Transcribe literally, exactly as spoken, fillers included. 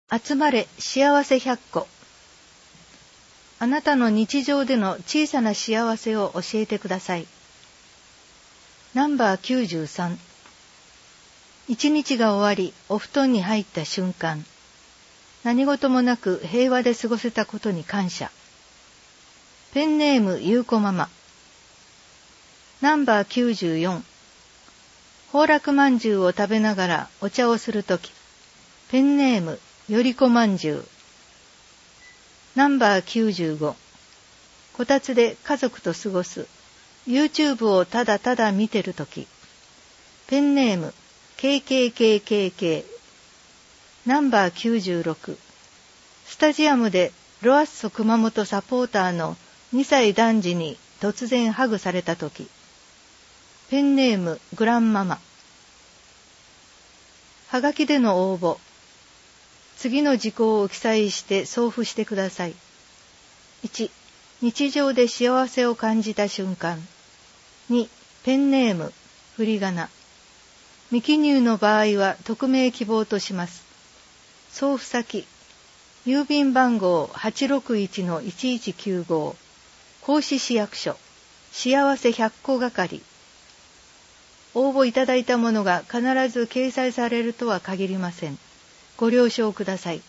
集まれ幸せひゃっこ。あなたの日常での小さな幸せを教えてください。ナンバーきゅうじゅうさん。一日が終わり、お布団に入った瞬間、何事もなく平和で過ごせたことに感謝。ペンネームゆうこママ。ナンバーきゅうじゅうよん。崩落まんじゅうを食べながらお茶をするとき、ペンネームよりこまんじゅう。ナンバーきゅうじゅうご。こたつで家族と過ごす YouTube をただただ見てるとき、ペンネーム ケーケーケーケーケー。ナンバーきゅうじゅうろく。スタジアムでロアッソ熊本サポーターのにさい男児に突然ハグされたとき、ペンネームグランママ。はがきでの応募。次の事項を記載して送付してください。いち、日常で幸せを感じた瞬間。に、ペンネーム、振り仮名。未記入の場合は匿名希望とします。送付先、郵便番号 はちろくいちのいちいちきゅうご、甲子市役所、幸せひゃっこ係。応募いただいたものが必ず掲載されるとは限りません。ご了承ください。